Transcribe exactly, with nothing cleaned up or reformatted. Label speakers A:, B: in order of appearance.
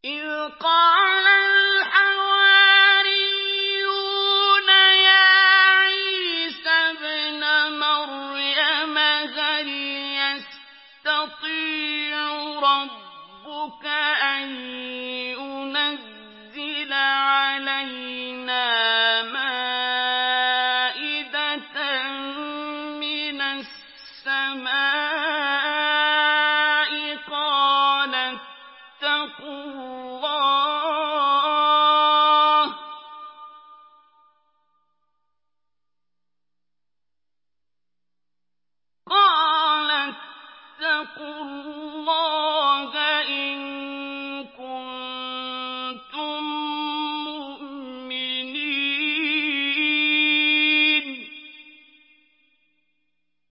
A: إِذْ قَالَ الْحَوَارِيُّونَ يَا عِيسَى ابْنَ مَرْيَمَ هَلْ يَسْتَطِيعُ رَبُّكَ أَن